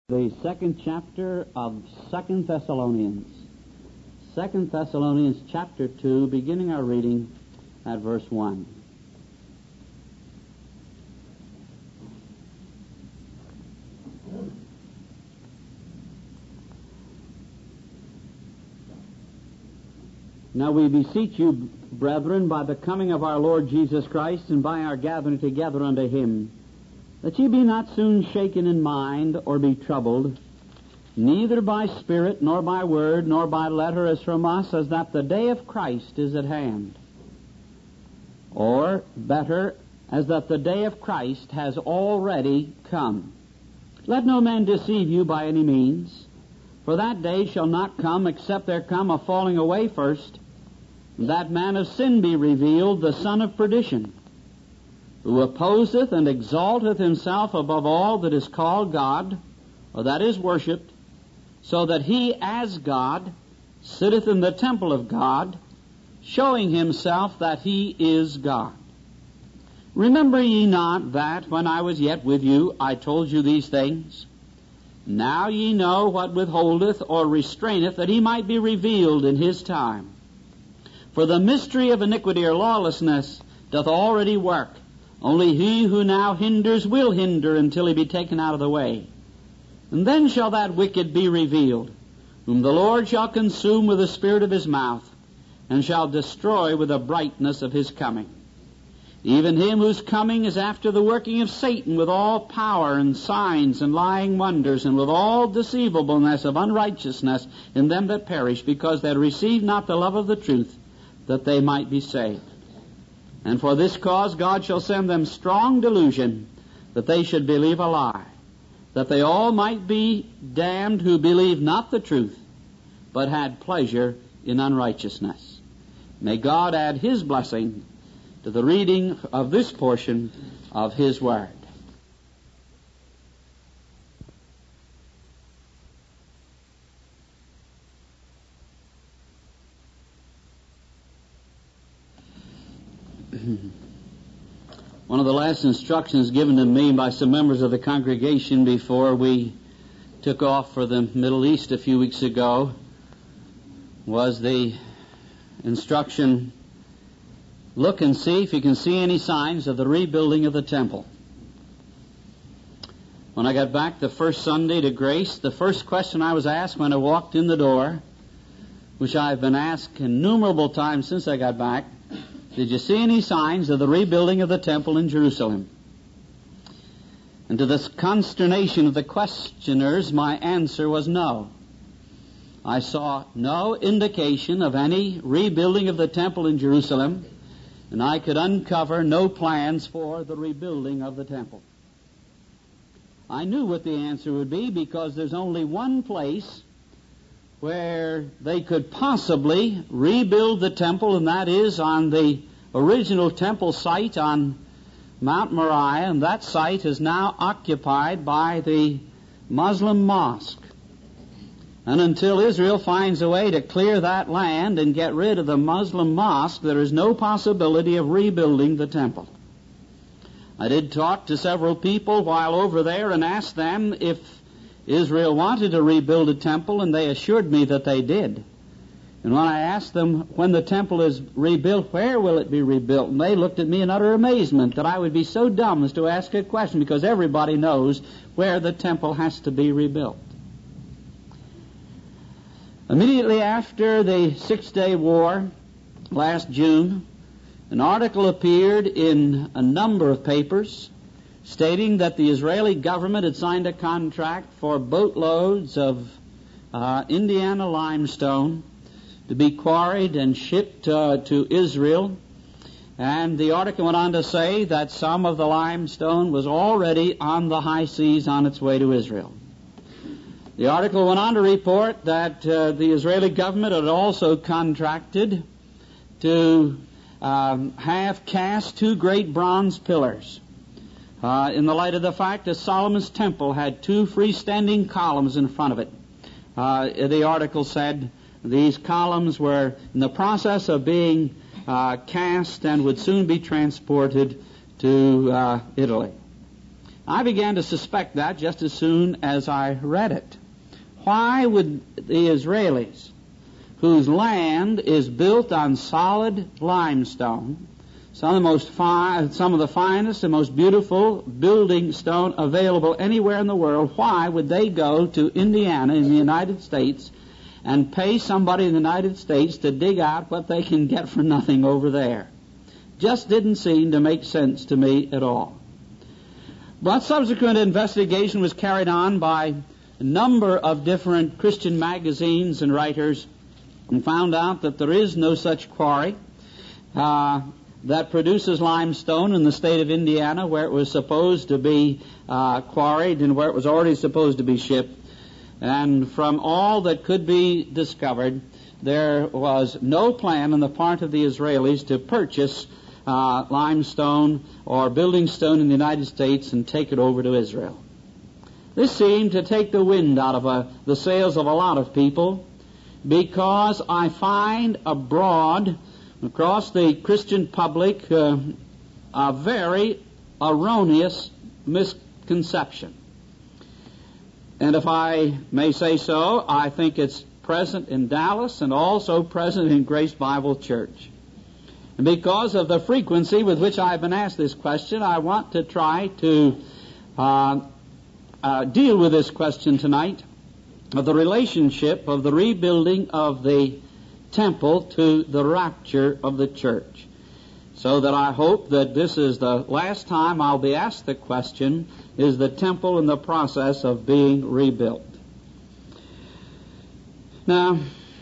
The second chapter of 2 Thessalonians. 2 Thessalonians chapter 2, beginning our reading at verse 1. Now we beseech you, brethren, by the coming of our Lord Jesus Christ and by our gathering together unto him, that ye be not soon shaken in mind, or be troubled, neither by spirit, nor by word, nor by letter as from us, as that the day of Christ is at hand. Or, better, as that the day of Christ has already come. Let no man deceive you by any means, for that day shall not come, except there come a falling away first, and that man of sin be revealed, the son of perdition, who opposeth and exalteth himself above all that is called God, or that is worshipped, so that he as God sitteth in the temple of God, showing himself that he is God. Remember ye not that, when I was yet with you, I told you these things? Now ye know what withholdeth or restraineth, that he might be revealed in his time. For the mystery of iniquity or lawlessness doth already work. Only he who now hinders will hinder until he be taken out of the way. And then shall that wicked be revealed, whom the Lord shall consume with the spirit of his mouth, and shall destroy with the brightness of his coming. Even him whose coming is after the working of Satan, with all power and signs and lying wonders, and with all deceivableness of unrighteousness in them that perish, because they receive not the love of the truth, that they might be saved. And for this cause God shall send them strong delusion, that they should believe a lie, that they all might be damned who believed not the truth, but had pleasure in unrighteousness. May God add his blessing to the reading of this portion of his word. One of the last instructions given to me by some members of the congregation before we took off for the Middle East a few weeks ago was the instruction, look and see if you can see any signs of the rebuilding of the temple. When I got back the first Sunday to Grace, the first question I was asked when I walked in the door, which I've been asked innumerable times since I got back, did you see any signs of the rebuilding of the temple in Jerusalem? And to the consternation of the questioners, my answer was no. I saw no indication of any rebuilding of the temple in Jerusalem, and I could uncover no plans for the rebuilding of the temple. I knew what the answer would be, because there's only one place where they could possibly rebuild the temple, and that is on the original temple site on Mount Moriah, and that site is now occupied by the Muslim mosque. And until Israel finds a way to clear that land and get rid of the Muslim mosque, there is no possibility of rebuilding the temple. I did talk to several people while over there and asked them if Israel wanted to rebuild a temple, and they assured me that they did. And when I asked them, when the temple is rebuilt, where will it be rebuilt? And they looked at me in utter amazement that I would be so dumb as to ask a question, because everybody knows where the temple has to be rebuilt. Immediately after the Six-Day War, last June, an article appeared in a number of papers stating that the Israeli government had signed a contract for boatloads of Indiana limestone to be quarried and shipped to Israel. And the article went on to say that some of the limestone was already on the high seas on its way to Israel. The article went on to report that the Israeli government had also contracted to have cast two great bronze pillars, in the light of the fact that Solomon's temple had two freestanding columns in front of it. The article said these columns were in the process of being cast and would soon be transported to Italy. I began to suspect that just as soon as I read it. Why would the Israelis, whose land is built on solid limestone, some of the finest and most beautiful building stone available anywhere in the world, why would they go to Indiana in the United States and pay somebody in the United States to dig out what they can get for nothing over there? Just didn't seem to make sense to me at all. But subsequent investigation was carried on by a number of different Christian magazines and writers, and found out that there is no such quarry that produces limestone in the state of Indiana where it was supposed to be quarried and where it was already supposed to be shipped. And from all that could be discovered, there was no plan on the part of the Israelis to purchase limestone or building stone in the United States and take it over to Israel. This seemed to take the wind out of the sails of a lot of people, because I find abroad, across the Christian public, a very erroneous misconception. And if I may say so, I think it's present in Dallas and also present in Grace Bible Church. And because of the frequency with which I've been asked this question, I want to try to deal with this question tonight, of the relationship of the rebuilding of the temple to the rapture of the church. So that I hope that this is the last time I'll be asked the question, is the temple in the process of being rebuilt? Now,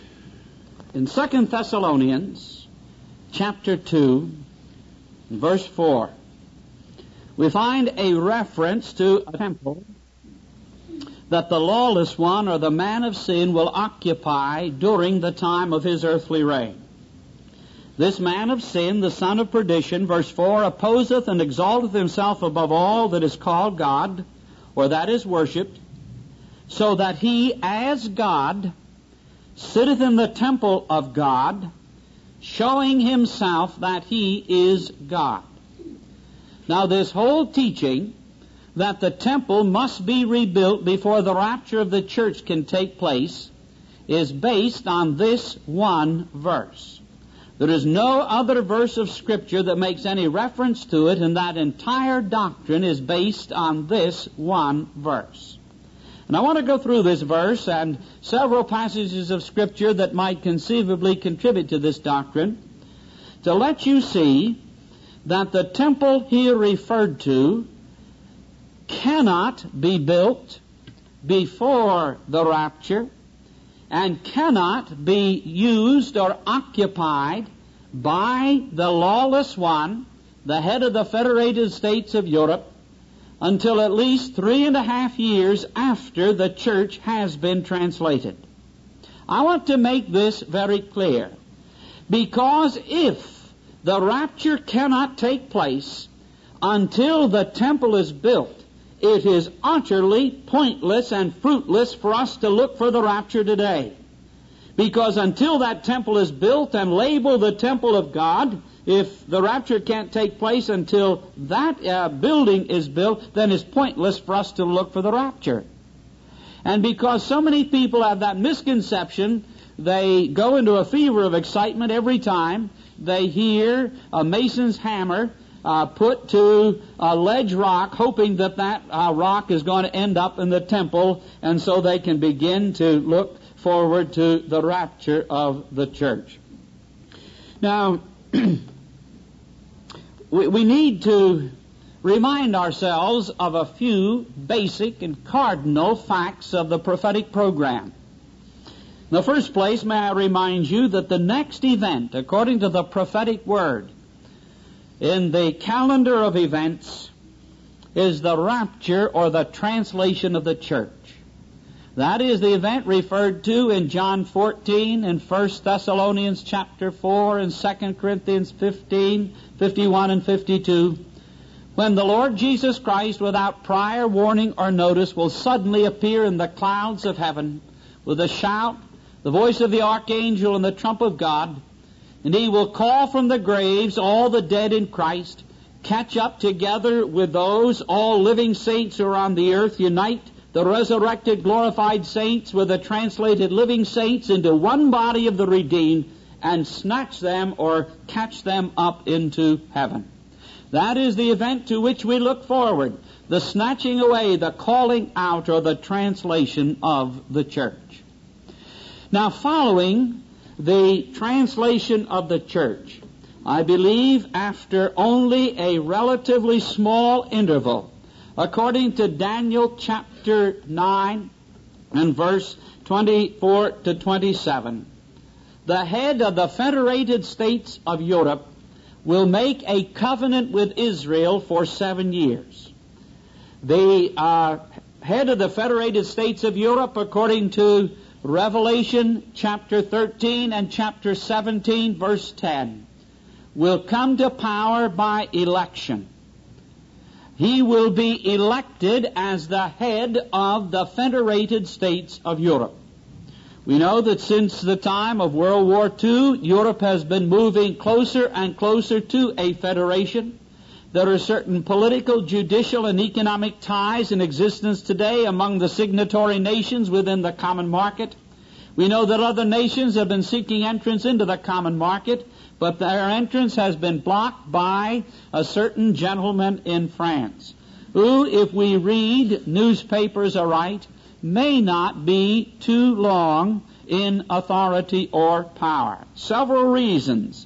in 2 Thessalonians chapter 2, verse 4, we find a reference to a temple that the lawless one, or the man of sin, will occupy during the time of his earthly reign. This man of sin, the son of perdition, verse 4, opposeth and exalteth himself above all that is called God, or that is worshipped, so that he, as God, sitteth in the temple of God, showing himself that he is God. Now, this whole teaching that the temple must be rebuilt before the rapture of the church can take place is based on this one verse. There is no other verse of Scripture that makes any reference to it, and that entire doctrine is based on this one verse. And I want to go through this verse and several passages of Scripture that might conceivably contribute to this doctrine, to let you see that the temple here referred to cannot be built before the rapture and cannot be used or occupied by the lawless one, the head of the Federated States of Europe, until at least 3.5 years after the church has been translated. I want to make this very clear, because if the rapture cannot take place until the temple is built, it is utterly pointless and fruitless for us to look for the rapture today. Because until that temple is built and labeled the temple of God, if the rapture can't take place until that building is built, then it's pointless for us to look for the rapture. And because so many people have that misconception, they go into a fever of excitement every time they hear a mason's hammer put to a ledge rock, hoping that rock is going to end up in the temple, and so they can begin to look forward to the rapture of the church. Now, we need to remind ourselves of a few basic and cardinal facts of the prophetic program. In the first place, may I remind you that the next event, according to the prophetic word, in the calendar of events, is the rapture or the translation of the church. That is the event referred to in John 14 and 1 Thessalonians chapter 4 and 2 Corinthians 15, 51 and 52, when the Lord Jesus Christ, without prior warning or notice, will suddenly appear in the clouds of heaven with a shout, the voice of the archangel and the trump of God, and he will call from the graves all the dead in Christ, catch up together with those, all living saints who are on the earth, unite the resurrected, glorified saints with the translated living saints into one body of the redeemed, and snatch them or catch them up into heaven. That is the event to which we look forward, the snatching away, the calling out, or the translation of the church. Now, following the translation of the church, I believe after only a relatively small interval, according to Daniel chapter 9 and verse 24 to 27, the head of the Federated States of Europe will make a covenant with Israel for 7 years. The head of the Federated States of Europe, according to Revelation chapter 13 and chapter 17, verse 10, will come to power by election. He will be elected as the head of the Federated States of Europe. We know that since the time of World War II, Europe has been moving closer and closer to a federation. There are certain political, judicial, and economic ties in existence today among the signatory nations within the common market. We know that other nations have been seeking entrance into the common market, but their entrance has been blocked by a certain gentleman in France, who, if we read newspapers aright, may not be too long in authority or power. Several reasons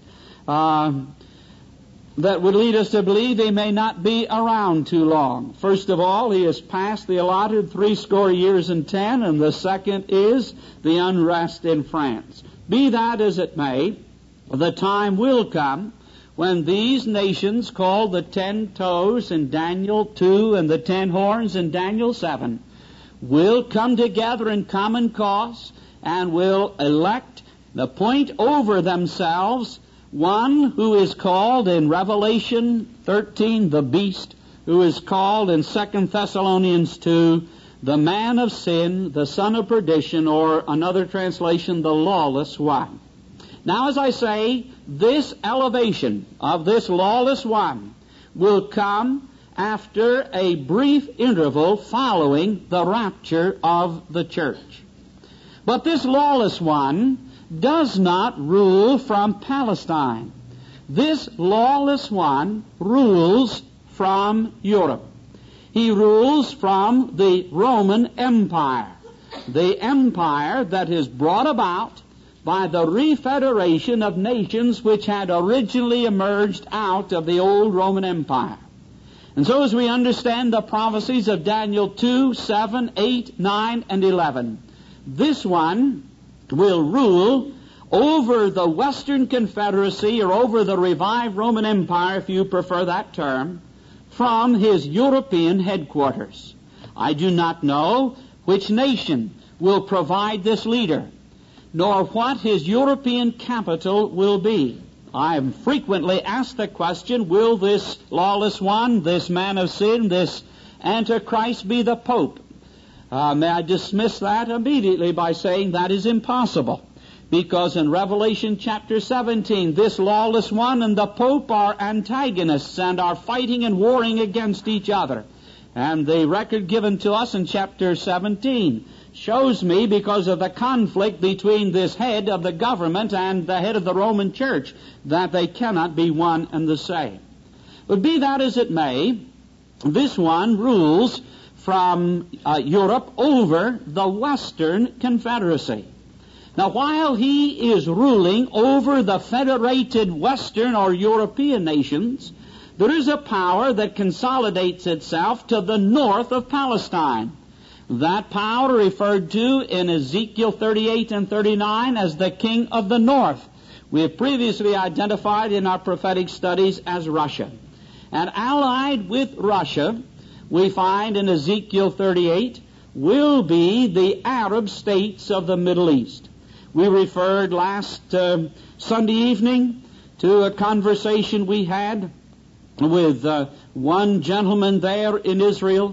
that would lead us to believe he may not be around too long. First of all, he has passed the allotted 80 years and 10, and the second is the unrest in France. Be that as it may, the time will come when these nations, called the 10 toes in Daniel 2 and the 10 horns in Daniel 7, will come together in common cause and will elect, appoint over themselves one who is called in Revelation 13 the beast, who is called in 2 Thessalonians 2 the man of sin, the son of perdition, or another translation, the lawless one. Now, as I say, this elevation of this lawless one will come after a brief interval following the rapture of the church. But this lawless one does not rule from Palestine. This lawless one rules from Europe. He rules from the Roman Empire, the empire that is brought about by the refederation of nations which had originally emerged out of the old Roman Empire. And so as we understand the prophecies of Daniel 2, 7, 8, 9, and 11, this one will rule over the Western Confederacy, or over the revived Roman Empire, if you prefer that term, from his European headquarters. I do not know which nation will provide this leader, nor what his European capital will be. I am frequently asked the question, will this lawless one, this man of sin, this Antichrist be the Pope? May I dismiss that immediately by saying that is impossible. Because in Revelation chapter 17, this lawless one and the Pope are antagonists and are fighting and warring against each other. And the record given to us in chapter 17 shows me, because of the conflict between this head of the government and the head of the Roman Church, that they cannot be one and the same. But be that as it may, this one rules from Europe over the Western Confederacy. Now, while he is ruling over the federated Western or European nations, there is a power that consolidates itself to the north of Palestine. That power referred to in Ezekiel 38 and 39 as the king of the north. We have previously identified in our prophetic studies as Russia. And allied with Russia, we find in Ezekiel 38, will be the Arab states of the Middle East. We referred last Sunday evening to a conversation we had with one gentleman there in Israel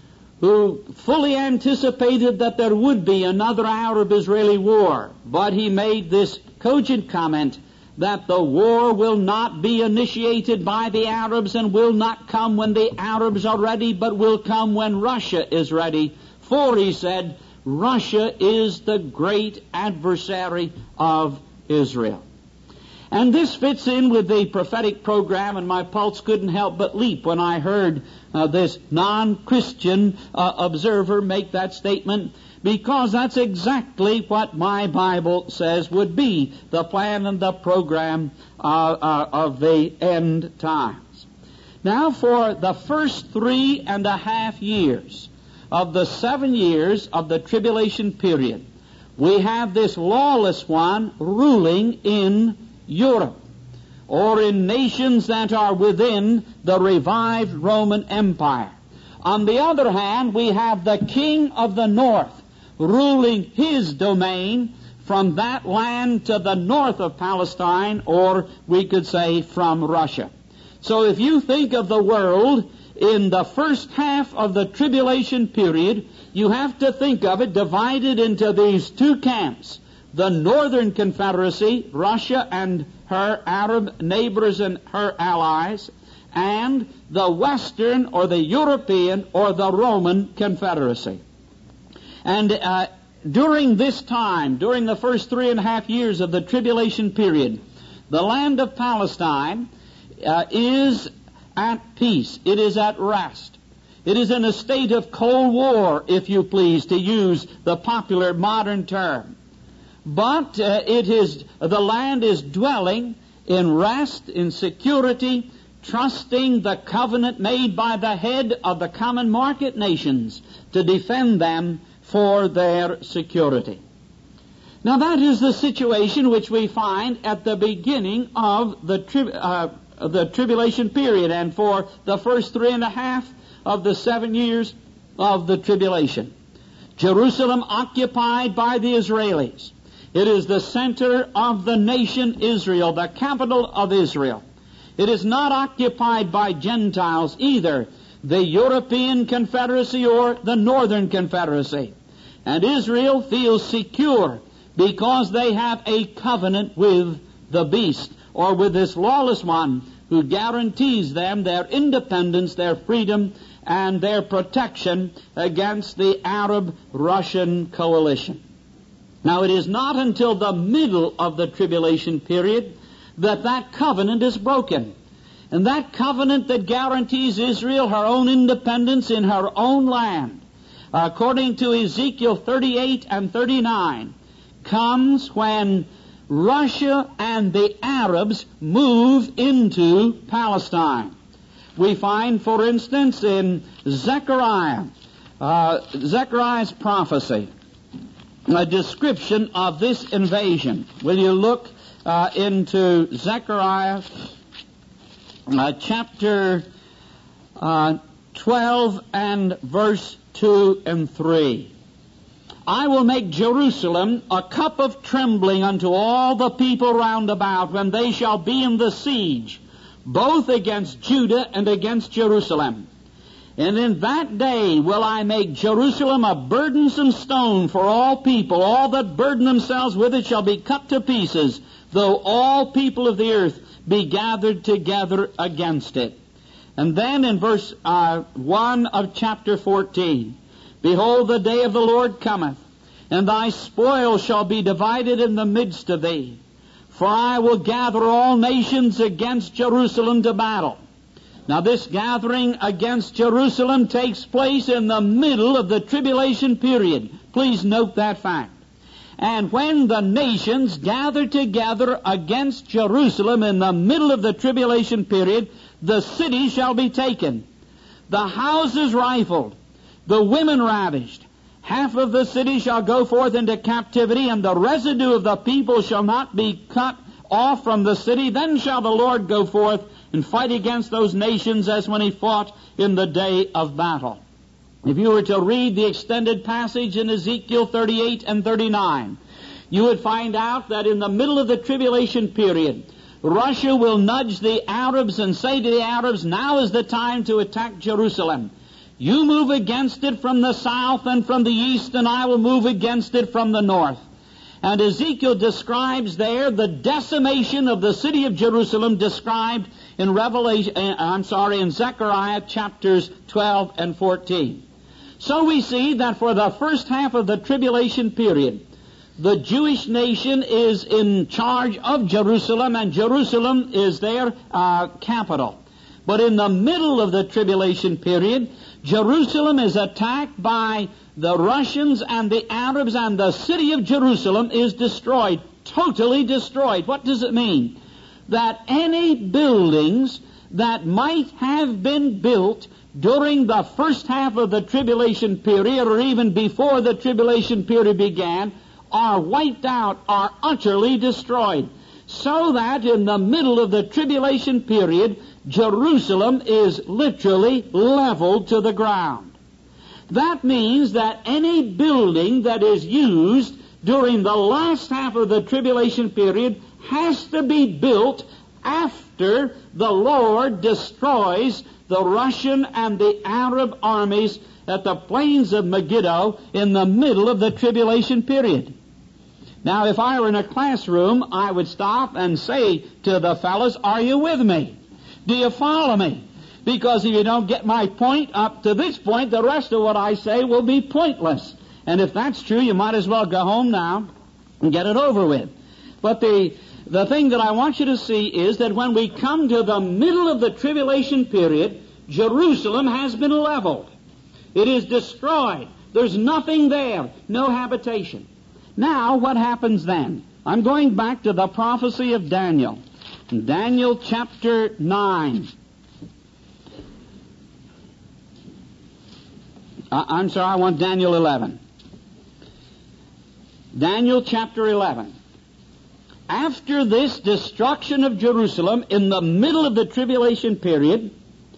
who fully anticipated that there would be another Arab-Israeli war, but he made this cogent comment that the war will not be initiated by the Arabs and will not come when the Arabs are ready, but will come when Russia is ready. For, he said, Russia is the great adversary of Israel. And this fits in with the prophetic program, and my pulse couldn't help but leap when I heard this non-Christian observer make that statement, because that's exactly what my Bible says would be the plan and the program of the end times. Now, for the first 3.5 years of the 7 years of the tribulation period, we have this lawless one ruling in Europe, or in nations that are within the revived Roman Empire. On the other hand, we have the king of the north ruling his domain from that land to the north of Palestine, or we could say from Russia. So if you think of the world in the first half of the tribulation period, you have to think of it divided into these two camps: the Northern Confederacy, Russia and her Arab neighbors and her allies, and the Western or the European or the Roman Confederacy. And during this time, during the first 3.5 years of the tribulation period, the land of Palestine is at peace. It is at rest. It is in a state of Cold War, if you please, to use the popular modern term. But the land is dwelling in rest, in security, trusting the covenant made by the head of the common market nations to defend them for their security. Now that is the situation which we find at the beginning of the tribulation period, and for the first 3.5 of the 7 years of the tribulation. Jerusalem occupied by the Israelis. It is the center of the nation Israel, the capital of Israel. It is not occupied by Gentiles, either the European Confederacy or the Northern Confederacy. And Israel feels secure because they have a covenant with the beast, or with this lawless one who guarantees them their independence, their freedom, and their protection against the Arab-Russian coalition. Now, it is not until the middle of the tribulation period that covenant is broken. And that covenant that guarantees Israel her own independence in her own land, according to Ezekiel 38 and 39, comes when Russia and the Arabs move into Palestine. We find, for instance, in Zechariah's prophecy, a description of this invasion. Will you look into Zechariah chapter 12 and verse 2 and 3. I will make Jerusalem a cup of trembling unto all the people round about when they shall be in the siege, both against Judah and against Jerusalem. And in that day will I make Jerusalem a burdensome stone for all people. All that burden themselves with it shall be cut to pieces, though all people of the earth be gathered together against it. And then in verse 1 of chapter 14, behold, the day of the Lord cometh, and thy spoil shall be divided in the midst of thee. For I will gather all nations against Jerusalem to battle. Now this gathering against Jerusalem takes place in the middle of the tribulation period. Please note that fact. And when the nations gather together against Jerusalem in the middle of the tribulation period, the city shall be taken, the houses rifled, the women ravished. Half of the city shall go forth into captivity, and the residue of the people shall not be cut off from the city. Then shall the Lord go forth and fight against those nations as when he fought in the day of battle. If you were to read the extended passage in Ezekiel 38 and 39, you would find out that in the middle of the tribulation period, Russia will nudge the Arabs and say to the Arabs, now is the time to attack Jerusalem. You move against it from the south and from the east, and I will move against it from the north. And Ezekiel describes there the decimation of the city of Jerusalem described in in Zechariah chapters 12 and 14. So we see that for the first half of the tribulation period, the Jewish nation is in charge of Jerusalem, and Jerusalem is their capital. But in the middle of the tribulation period, Jerusalem is attacked by the Russians and the Arabs, and the city of Jerusalem is destroyed, totally destroyed. What does it mean? That any buildings that might have been built during the first half of the tribulation period, or even before the tribulation period began, are wiped out, are utterly destroyed. So that in the middle of the tribulation period, Jerusalem is literally leveled to the ground. That means that any building that is used during the last half of the tribulation period has to be built after the Lord destroys the Russian and the Arab armies at the plains of Megiddo in the middle of the tribulation period. Now, if I were in a classroom, I would stop and say to the fellows, are you with me? Do you follow me? Because if you don't get my point up to this point, the rest of what I say will be pointless. And if that's true, you might as well go home now and get it over with. But the thing that I want you to see is that when we come to the middle of the tribulation period, Jerusalem has been leveled. It is destroyed. There's nothing there, no habitation. Now, what happens then? I'm going back to the prophecy of Daniel. Daniel chapter 9. I want Daniel 11. Daniel chapter 11. After this destruction of Jerusalem in the middle of the tribulation period,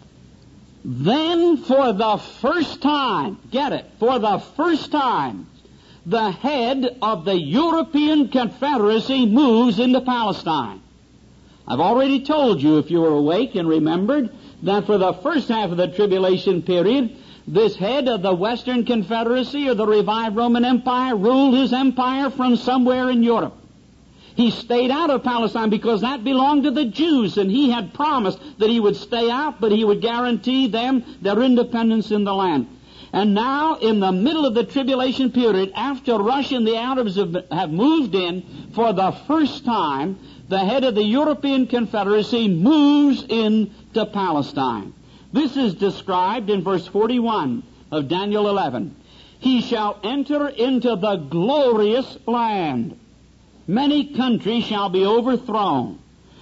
then for the first time, get it, for the first time, the head of the European Confederacy moves into Palestine. I've already told you, if you were awake and remembered, that for the first half of the tribulation period, this head of the Western Confederacy or the revived Roman Empire ruled his empire from somewhere in Europe. He stayed out of Palestine because that belonged to the Jews, and he had promised that he would stay out, but he would guarantee them their independence in the land. And now, in the middle of the tribulation period, after Russia and the Arabs have moved in, for the first time, the head of the European Confederacy moves into Palestine. This is described in verse 41 of Daniel 11. He shall enter into the glorious land. Many countries shall be overthrown.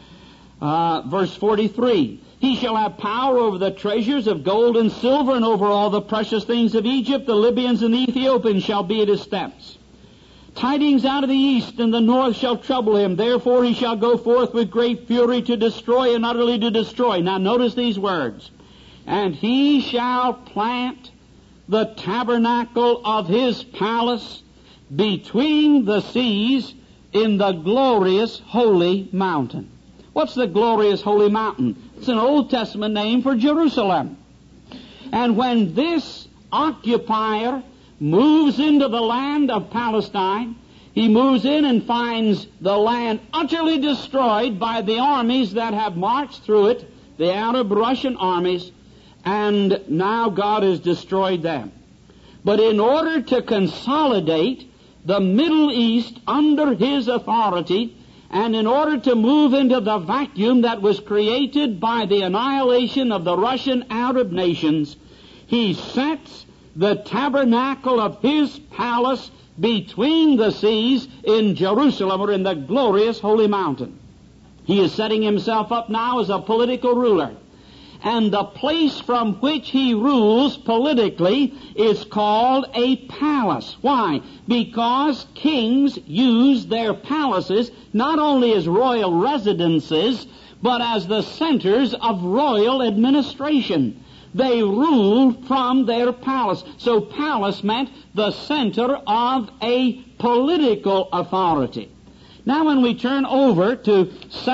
Verse 43. He shall have power over the treasures of gold and silver, and over all the precious things of Egypt. The Libyans and the Ethiopians shall be at his steps. Tidings out of the east and the north shall trouble him. Therefore he shall go forth with great fury to destroy and utterly to destroy. Now notice these words. And he shall plant the tabernacle of his palace between the seas in the glorious holy mountain. What's the glorious holy mountain? It's an Old Testament name for Jerusalem. And when this occupier moves into the land of Palestine, he moves in and finds the land utterly destroyed by the armies that have marched through it, the Arab Russian armies, and now God has destroyed them. But in order to consolidate the Middle East under his authority, and in order to move into the vacuum that was created by the annihilation of the Russian Arab nations, he sets the tabernacle of his palace between the seas in Jerusalem, or in the glorious holy mountain. He is setting himself up now as a political ruler. And the place from which he rules politically is called a palace. Why? Because kings use their palaces not only as royal residences, but as the centers of royal administration. They rule from their palace. So palace meant the center of a political authority. Now when we turn over to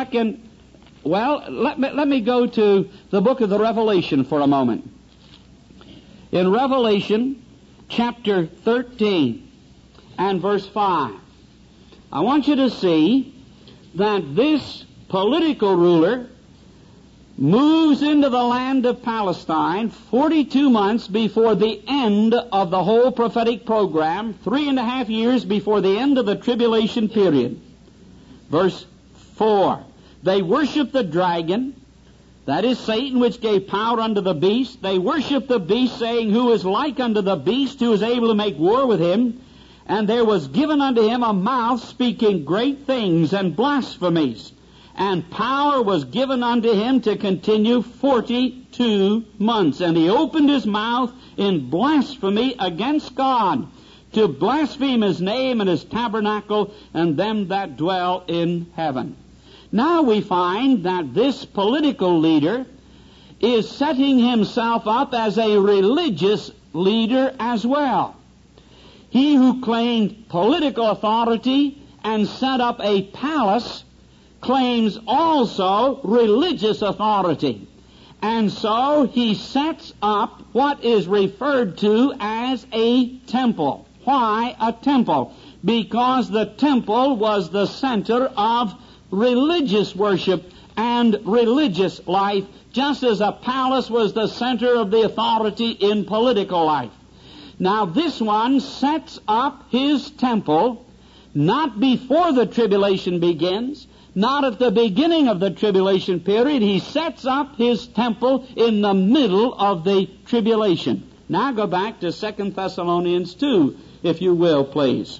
let me go to the book of the Revelation for a moment. In Revelation chapter 13 and verse 5, I want you to see that this political ruler moves into the land of Palestine 42 months before the end of the whole prophetic program, 3.5 years before the end of the tribulation period. Verse 4, they worship the dragon, that is Satan, which gave power unto the beast. They worship the beast, saying, who is like unto the beast, who is able to make war with him? And there was given unto him a mouth speaking great things and blasphemies. And power was given unto him to continue 42 months. And he opened his mouth in blasphemy against God, to blaspheme his name and his tabernacle and them that dwell in heaven. Now we find that this political leader is setting himself up as a religious leader as well. He who claimed political authority and set up a palace claims also religious authority. And so he sets up what is referred to as a temple. Why a temple? Because the temple was the center of religious worship and religious life, just as a palace was the center of the authority in political life. Now this one sets up his temple not before the tribulation begins, not at the beginning of the tribulation period. He sets up his temple in the middle of the tribulation. Now go back to 2 Thessalonians 2, if you will, please.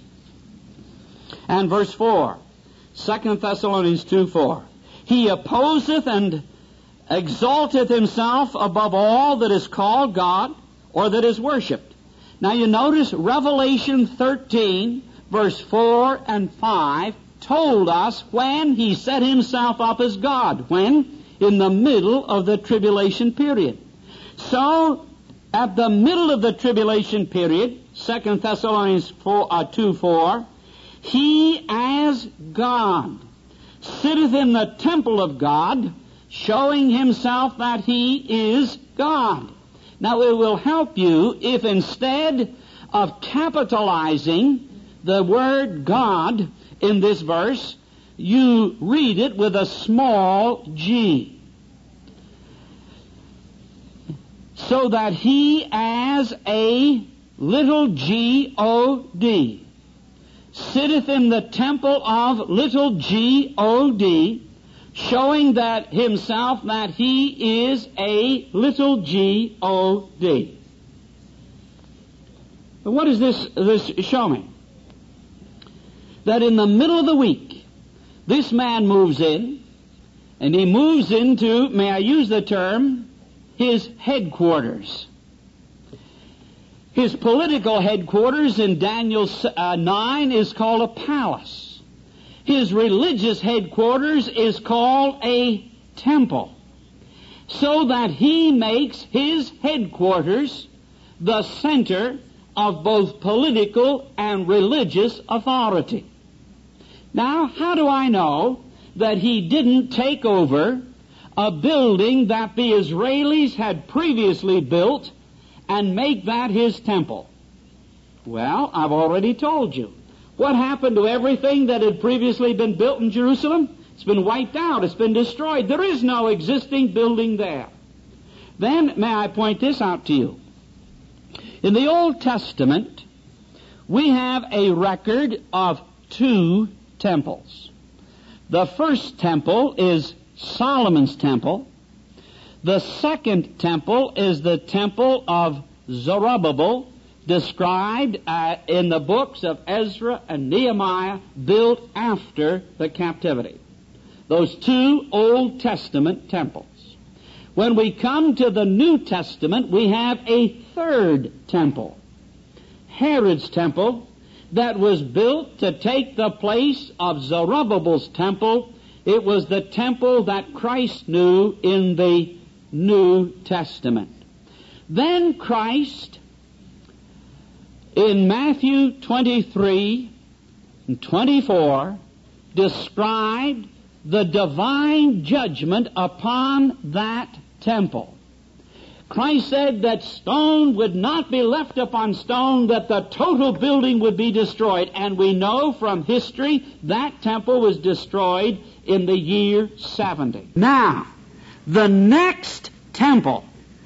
And verse 4. 2 Thessalonians 2:4. He opposeth and exalteth himself above all that is called God or that is worshipped. Now you notice Revelation 13, verse 4 and 5, told us when he set himself up as God. When? In the middle of the tribulation period. So, at the middle of the tribulation period, 2 Thessalonians 2:4, he as God sitteth in the temple of God, showing himself that he is God. Now it will help you if instead of capitalizing the word God in this verse, you read it with a small g. So that he as a little G-O-D sitteth in the temple of little G-O-D, showing that himself that he is a little G-O-D. But what does this show me? That in the middle of the week, this man moves in, and he moves into, may I use the term, his headquarters. His political headquarters in Daniel 9 is called a palace. His religious headquarters is called a temple. So that he makes his headquarters the center of both political and religious authority. Now, how do I know that he didn't take over a building that the Israelis had previously built and make that his temple? Well, I've already told you. What happened to everything that had previously been built in Jerusalem? It's been wiped out. It's been destroyed. There is no existing building there. Then, may I point this out to you? In the Old Testament, we have a record of 2 temples. The first temple is Solomon's temple. The second temple is the temple of Zerubbabel, described in the books of Ezra and Nehemiah, built after the captivity. Those 2 Old Testament temples. When we come to the New Testament, we have a third temple, Herod's temple, that was built to take the place of Zerubbabel's temple. It was the temple that Christ knew in the New Testament. Then Christ, in Matthew 23 and 24, described the divine judgment upon that temple. Christ said that stone would not be left upon stone, that the total building would be destroyed. And we know from history that temple was destroyed in the year 70. Now, the next temple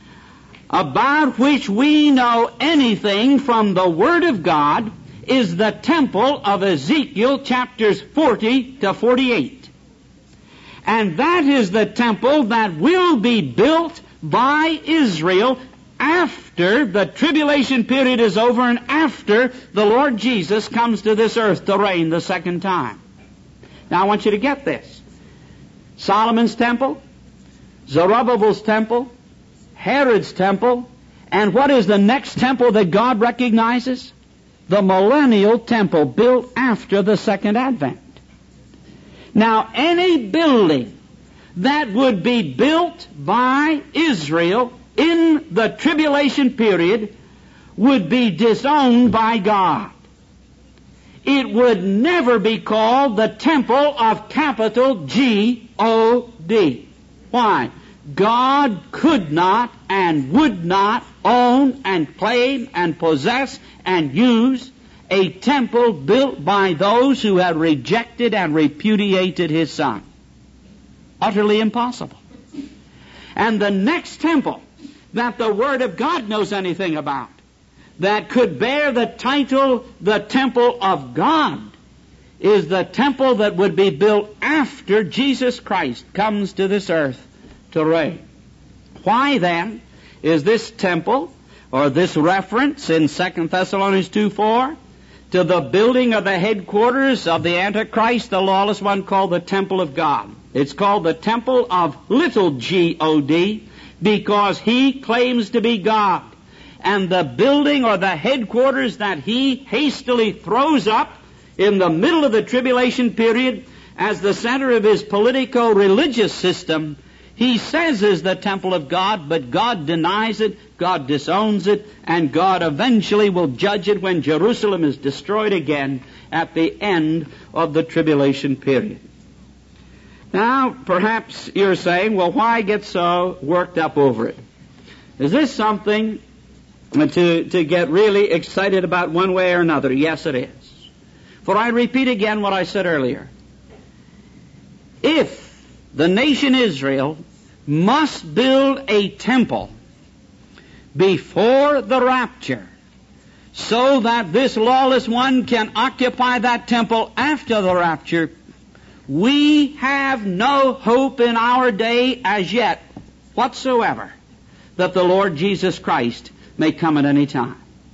about which we know anything from the Word of God is the temple of Ezekiel chapters 40 to 48. And that is the temple that will be built by Israel after the tribulation period is over and after the Lord Jesus comes to this earth to reign the second time. Now I want you to get this. Solomon's temple, Zerubbabel's temple, Herod's temple, and what is the next temple that God recognizes? The millennial temple built after the second advent. Now, any building that would be built by Israel in the tribulation period would be disowned by God. It would never be called the temple of capital G-O-D. Why? God could not and would not own and claim and possess and use a temple built by those who had rejected and repudiated His Son. Utterly impossible. And the next temple that the Word of God knows anything about, that could bear the title, the temple of God, is the temple that would be built after Jesus Christ comes to this earth to reign. Why then is this temple, or this reference in 2 Thessalonians 2:4, to the building of the headquarters of the Antichrist, the lawless one, called the temple of God? It's called the temple of little G-O-D because he claims to be God. And the building or the headquarters that he hastily throws up in the middle of the tribulation period as the center of his politico-religious system, he says is the temple of God, but God denies it, God disowns it, and God eventually will judge it when Jerusalem is destroyed again at the end of the tribulation period. Now, perhaps you're saying, well, why get so worked up over it? Is this something to get really excited about one way or another? Yes, it is. For I repeat again what I said earlier. If the nation Israel must build a temple before the rapture so that this lawless one can occupy that temple after the rapture, we have no hope in our day as yet whatsoever that the Lord Jesus Christ may come at any time.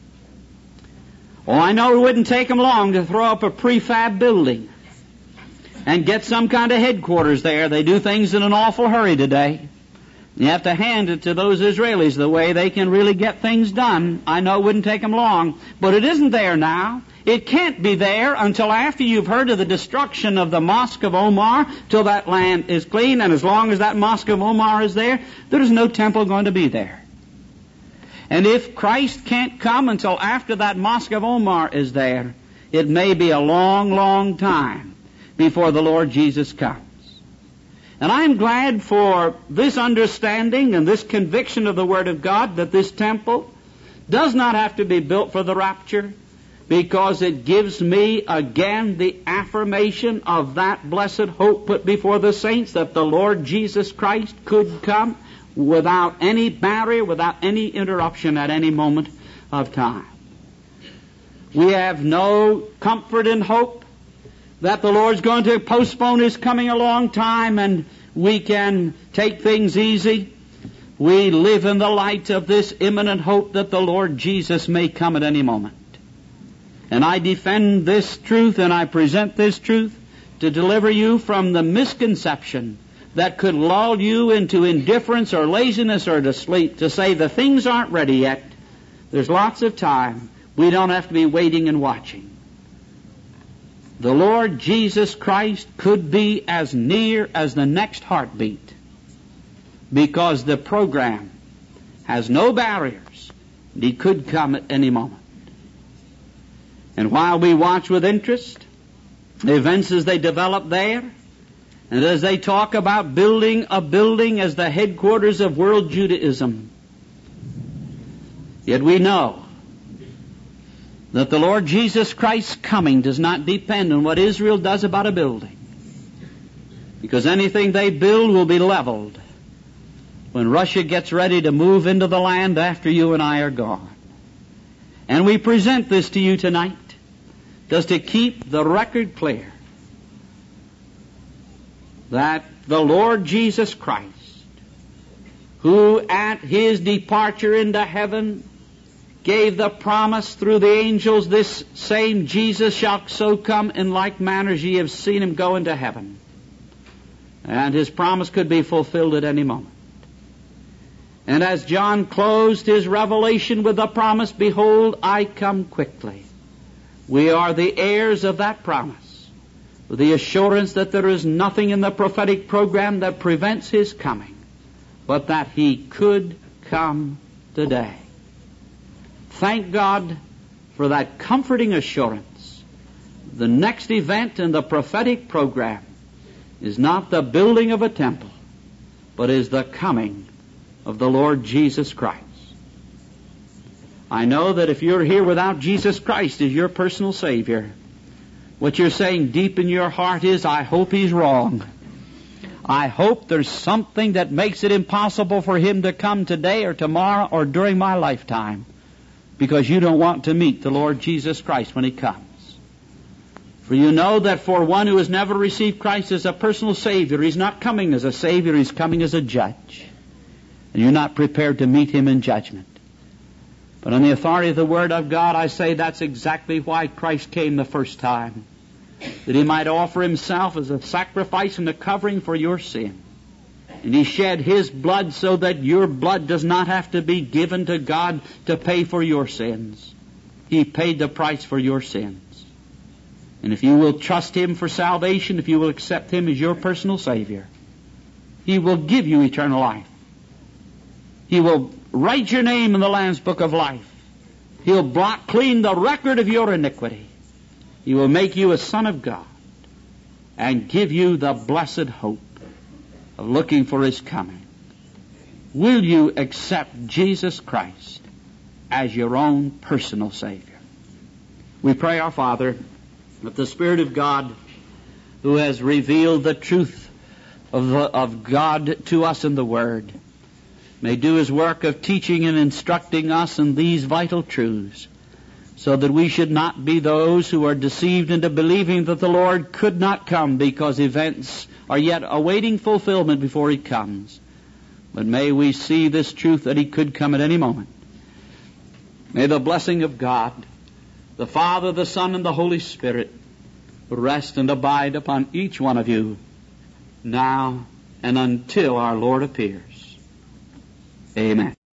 Oh, I know it wouldn't take them long to throw up a prefab building and get some kind of headquarters there. They do things in an awful hurry today. You have to hand it to those Israelis the way they can really get things done. I know it wouldn't take them long, but it isn't there now. It can't be there until after you've heard of the destruction of the Mosque of Omar, till that land is clean, and as long as that Mosque of Omar is there, there's no temple going to be there. And if Christ can't come until after that Mosque of Omar is there, it may be a long, long time before the Lord Jesus comes. And I'm glad for this understanding and this conviction of the Word of God that this temple does not have to be built for the rapture, because it gives me again the affirmation of that blessed hope put before the saints that the Lord Jesus Christ could come without any barrier, without any interruption at any moment of time. We have no comfort and hope that the Lord's going to postpone His coming a long time and we can take things easy. We live in the light of this imminent hope that the Lord Jesus may come at any moment. And I defend this truth and I present this truth to deliver you from the misconception that could lull you into indifference or laziness or to sleep, to say the things aren't ready yet. There's lots of time. We don't have to be waiting and watching. The Lord Jesus Christ could be as near as the next heartbeat, because the program has no barriers, and He could come at any moment. And while we watch with interest the events as they develop there, and as they talk about building a building as the headquarters of world Judaism, Yet we know that the Lord Jesus Christ's coming does not depend on what Israel does about a building, because anything they build will be leveled when Russia gets ready to move into the land after you and I are gone. And we present this to you tonight just to keep the record clear that the Lord Jesus Christ, who at His departure into heaven gave the promise through the angels, this same Jesus shall so come in like manner as ye have seen Him go into heaven. And His promise could be fulfilled at any moment. And as John closed his revelation with the promise, behold, I come quickly. We are the heirs of that promise, with the assurance that there is nothing in the prophetic program that prevents His coming, but that He could come today. Thank God for that comforting assurance. The next event in the prophetic program is not the building of a temple, but is the coming of the Lord Jesus Christ. I know that if you're here without Jesus Christ as your personal Savior, what you're saying deep in your heart is, I hope He's wrong. I hope there's something that makes it impossible for Him to come today or tomorrow or during my lifetime, because you don't want to meet the Lord Jesus Christ when He comes. For you know that for one who has never received Christ as a personal Savior, He's not coming as a Savior, He's coming as a judge. And you're not prepared to meet Him in judgment. But on the authority of the Word of God, I say that's exactly why Christ came the first time, that He might offer Himself as a sacrifice and a covering for your sin. And He shed His blood so that your blood does not have to be given to God to pay for your sins. He paid the price for your sins. And if you will trust Him for salvation, if you will accept Him as your personal Savior, He will give you eternal life. He will write your name in the Lamb's Book of Life. He'll blot clean the record of your iniquity. He will make you a son of God and give you the blessed hope of looking for His coming. Will you accept Jesus Christ as your own personal Savior? We pray, our Father, that the Spirit of God, who has revealed the truth of God to us in the Word, may do His work of teaching and instructing us in these vital truths, so that we should not be those who are deceived into believing that the Lord could not come because events are yet awaiting fulfillment before He comes. But may we see this truth that He could come at any moment. May the blessing of God, the Father, the Son, and the Holy Spirit rest and abide upon each one of you now and until our Lord appears. Amen.